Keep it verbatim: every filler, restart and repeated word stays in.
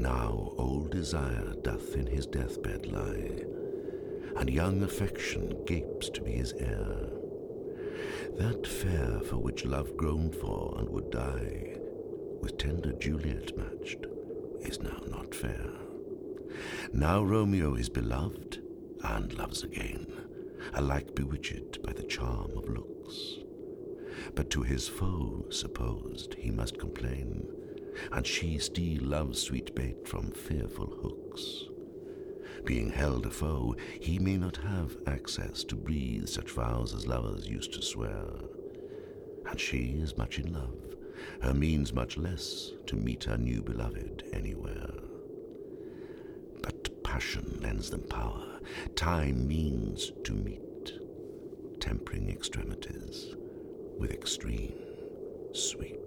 Now old desire doth in his deathbed lie, and young affection gapes to be his heir. That fair for which love groaned for and would die, with tender Juliet matched, is now not fair. Now Romeo is beloved and loves again, alike bewitched by the charm of looks. But to his foe supposed he must complain, and she steal love's sweet bait from fearful hooks. Being held a foe, he may not have access to breathe such vows as lovers used to swear. And she is much in love, her means much less to meet her new beloved anywhere. But passion lends them power, time means to meet, tempering extremities with extreme sweet.